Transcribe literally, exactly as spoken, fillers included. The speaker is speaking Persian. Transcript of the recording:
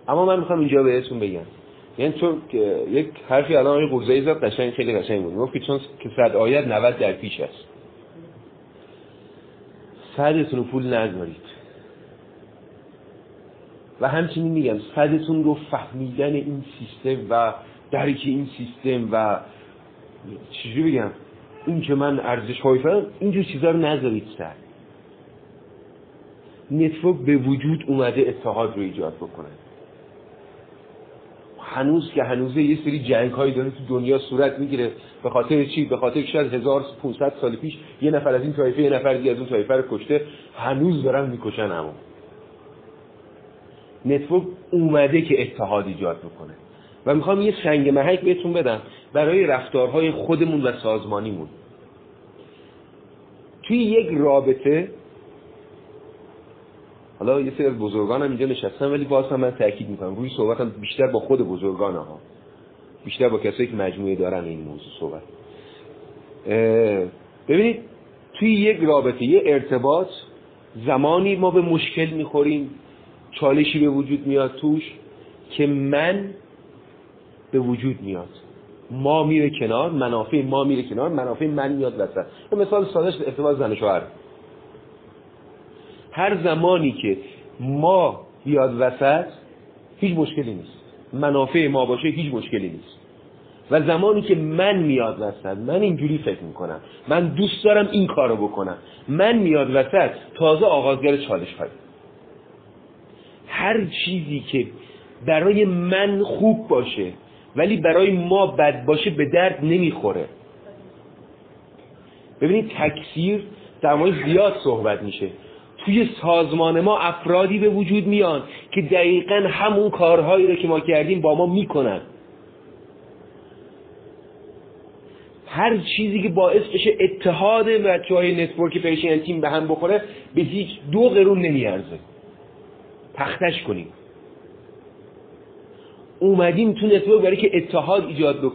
اما من میخوام اینجا بهتون بگم، یعنی چون یک حرفی الان آقای قوزایی زد قشنگ، خیلی قشنگ بود، گفت که چون که صد آید نود در پیش است. صدتون رو پول نذارید و همچنین میگم صدتون رو فهمیدن این سیستم و درک این سیستم و چجوری بگم این که من ارزش های فهم اینجور چیزا رو نذارید سر. نتورک به وجود اومده اتحاد رو ایجاد بکنه. هنوز که هنوزه یه سری جنگ هایی داره تو دنیا صورت میگیره. به خاطر چی؟ به خاطر شاید هزار و پانصد سال پیش یه نفر از این طایفه یه نفر دیگه از اون طایفه رو کشته، هنوز دارن میکشن. اما نتورک اومده که اتحاد ایجاد بکنه و میخوام یه سنگ محک بهتون بدم برای رفتارهای خودمون و سازمانیمون. توی یک رابطه، حالا یه سری از بزرگان هم اینجا نشستن ولی باز هم من تأکید میکنم روی صحبتم بیشتر با خود بزرگان ها، بیشتر با کسایی که مجموعه دارن این موضوع صحبت. ببینید توی یک رابطه، یه ارتباط، زمانی ما به مشکل میخوریم، چالشی به وجود میاد توش که من به وجود میاد، ما میره کنار، منافع ما میره کنار، منافع من میاد وسط. مثال سادهش ارتباط زن و شوهر. هر زمانی که ما بیاد وسط هیچ مشکلی نیست، منافع ما باشه هیچ مشکلی نیست. و زمانی که من میاد وسط، من اینجوری فکر میکنم، من دوست دارم این کارو بکنم، من میاد وسط، تازه آغازگر چالش های. هر چیزی که برای من خوب باشه ولی برای ما بد باشه به درد نمیخوره. ببینید تکثیر در مورد زیاد صحبت میشه. توی سازمان ما افرادی به وجود میان که دقیقاً همون کارهایی رو که ما کردیم با ما میکنن. هر چیزی که باعث بشه اتحاد بچه‌های نتورک پرشین تیم به هم بخوره به هیچ دو قرون نمیارزه. تختش کنیم. اومدیم تو نتورک برای که اتحاد ایجاد بکنیم.